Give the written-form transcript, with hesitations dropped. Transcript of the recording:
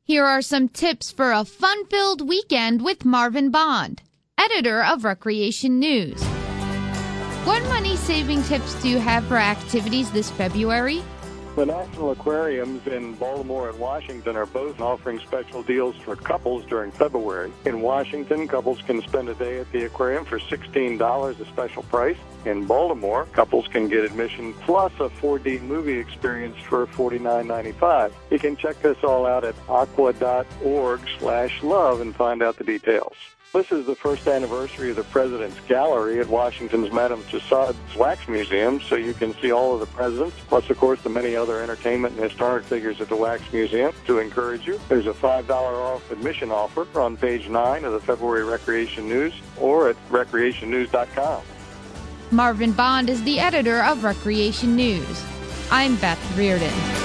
Here are some tips for a fun-filled weekend with Marvin Bond, editor of Recreation News. What money-saving tips do you have for activities this February? The National Aquariums in Baltimore and Washington are both offering special deals for couples during February. In Washington, couples can spend a day at the aquarium for $16, a special price. In Baltimore, couples can get admission plus a 4D movie experience for $49.95. You can check this all out at aqua.org/love and find out the details. This is the first anniversary of the President's Gallery at Washington's Madame Tussauds Wax Museum, so you can see all of the presidents, plus, of course, the many other entertainment and historic figures at the Wax Museum. To encourage you, there's a $5 off admission offer on page 9 of the February Recreation News or at recreationnews.com. Marvin Bond is the editor of Recreation News. I'm Beth Reardon.